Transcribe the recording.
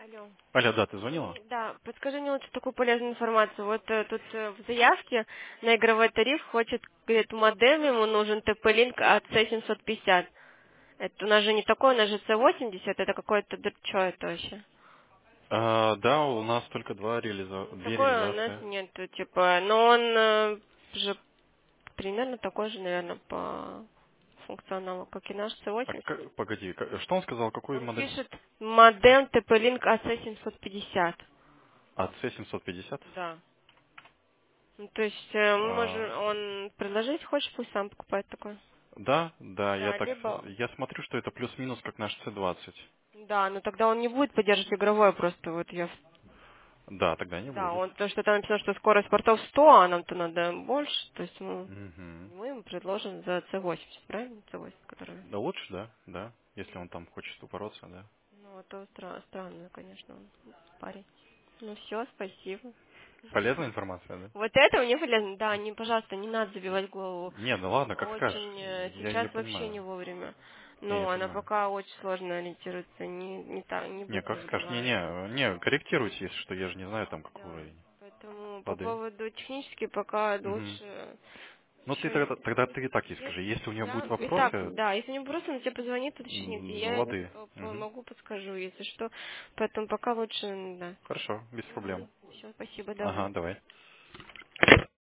Алло. Аля, да, ты звонила? Да, подскажи мне лучше такую полезную информацию. Вот тут в заявке на игровой тариф хочет, говорит, модем ему нужен TP-Link AC750. Это у нас же не такой, у нас же C80, это какой-то, что это вообще? Да, у нас только Ну, две такой у нас реализации. нету, типа, но он же примерно такой же, наверное, по функционалу, как и наш C80. Погоди, что он сказал, какой Он модель? пишет модем TP-Link AC750. AC750? Да. Ну, то есть, А, он предложить хочет, пусть сам покупает такой. да, Да, либо... я смотрю, что это плюс-минус как наш C20. Да, но тогда он не будет поддерживать игровое, просто вот я... Да, тогда не Да, будет. он, то, что там написано, что скорость портов 100, а нам-то надо больше, то есть Мгм. мы ему предложим за C80, правильно? C80, который... Да лучше, да, если он там хочет упороться, да. Ну, а то странно, конечно, он парень. Ну, все, спасибо. Полезная информация, да? Вот это мне полезно, да, не, пожалуйста, не надо забивать голову. Не, ну ладно, как скажешь. Очень Я ее сейчас вообще не понимаю. вовремя. Не, я Ну, она понимаю. пока очень сложно ориентируется, не так, не Не, быстро как скажешь, забивает. не, корректируйте, если что, я же не знаю там какой Да. уровень Поэтому по воды. поводу технически пока Мгм. лучше Ну ты еще тогда ты и так ей есть. скажи, если у нее будут Да, и так, вопросы, да, если не просто, он тебе позвонит, уточнит, и я ему воды. Мгм. помогу, подскажу, если что. Поэтому пока лучше, да. Хорошо, без проблем. Все, спасибо, давай. Ага, давай.